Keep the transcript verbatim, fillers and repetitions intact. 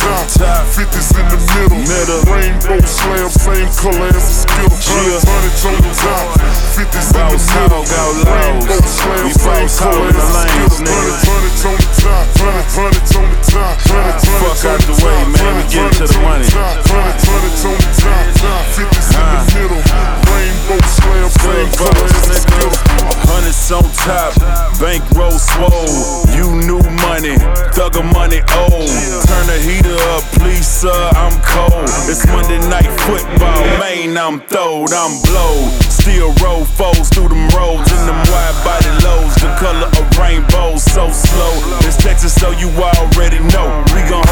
top, fifties in the middle, middle. Rainbow slam, same color as the Skittle. Hundreds on the top, fifties in the middle, Rainbow slam, same color as the Skittle. Hundreds on the top, hundreds on the top, fuck out the way, man, we get to the money. Hundreds on the top, fifties in the middle, Rainbow slam, same color as the Skittle. Hundreds on top, bankroll swole. You new money, thugger money old. Turn the heater up, please sir, I'm cold. It's Monday night football, man, I'm throwed, I'm blowed. Still roll foes through them roads in them wide body loads. The color of rainbows so slow. It's Texas, so you already know. We gon'